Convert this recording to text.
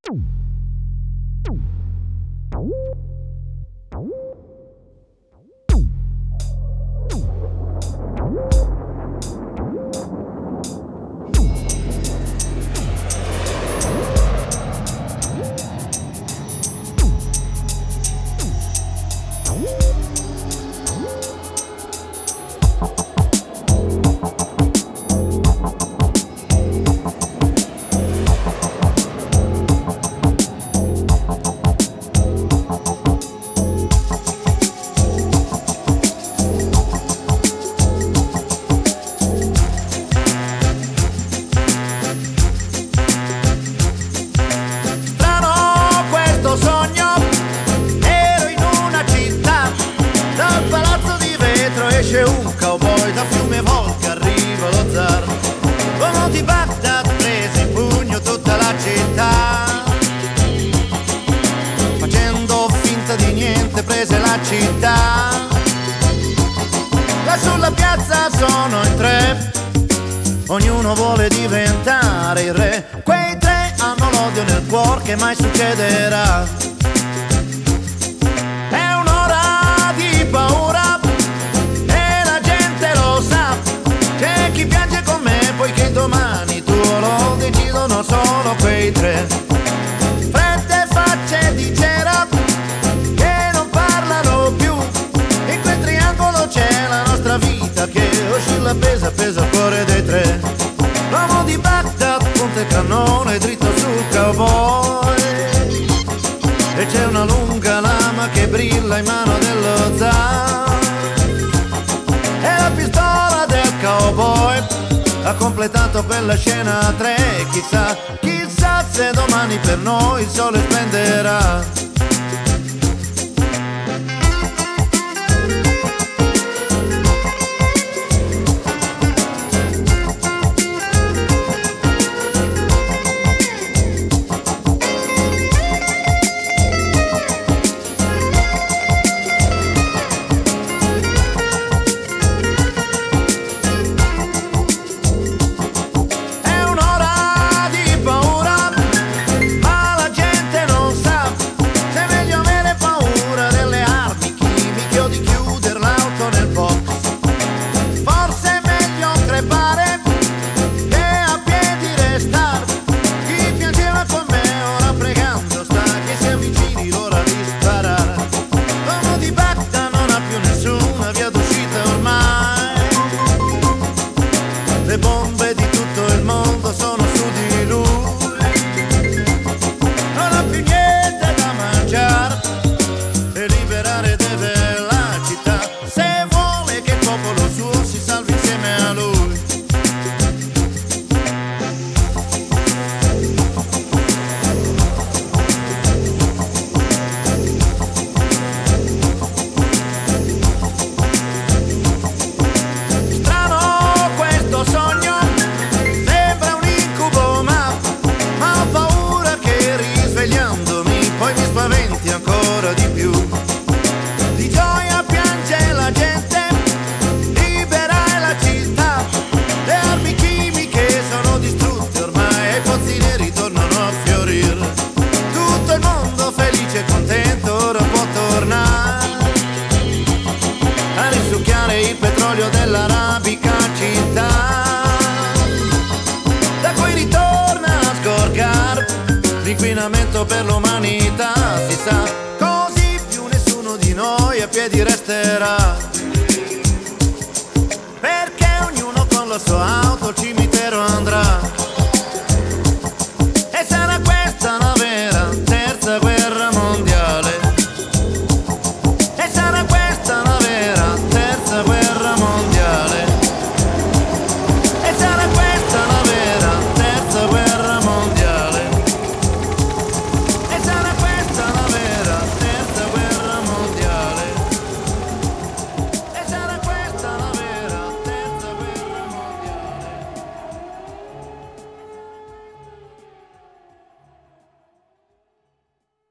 Esce un cowboy da Fiume Volga, arriva lo zar. L'uomo di Baghdad prese in pugno tutta la città, facendo finta di niente prese la città. Là sulla piazza sono in tre, ognuno vuole diventare il re. Quei tre hanno l'odio nel cuore che mai succederà. È un'ora di paura, c'è chi piange con me poiché domani tuo lo decidono solo quei tre. Fredde facce di cera che non parlano più, in quel triangolo c'è la nostra vita che oscilla pesa il cuore dei tre. L'uomo di Baghdad punta il cannone dritto sul cowboy e c'è una lunga lama che brilla in mano dello zar. E la pistola del cowboy ha completato quella scena 3. Chissà se domani per noi il sole splenderà. Le bombe di tutto il mondo sono su di lui, non ha più niente da mangiare e liberare deve la città, se vuole che il popolo suo si salvi insieme a lui. Ancora di più, di gioia piange la gente, libera è la città, le armi chimiche sono distrutte ormai e i pozzi neri tornano a fiorire. Tutto il mondo felice e contento ora può tornare a risucchiare il petrolio dell'arabica città, da cui ritorna a sgorgare l'inquinamento per l'umanità. Si sa, così più nessuno di noi a piedi resterà, perché ognuno con la sua auto al cimitero andrà.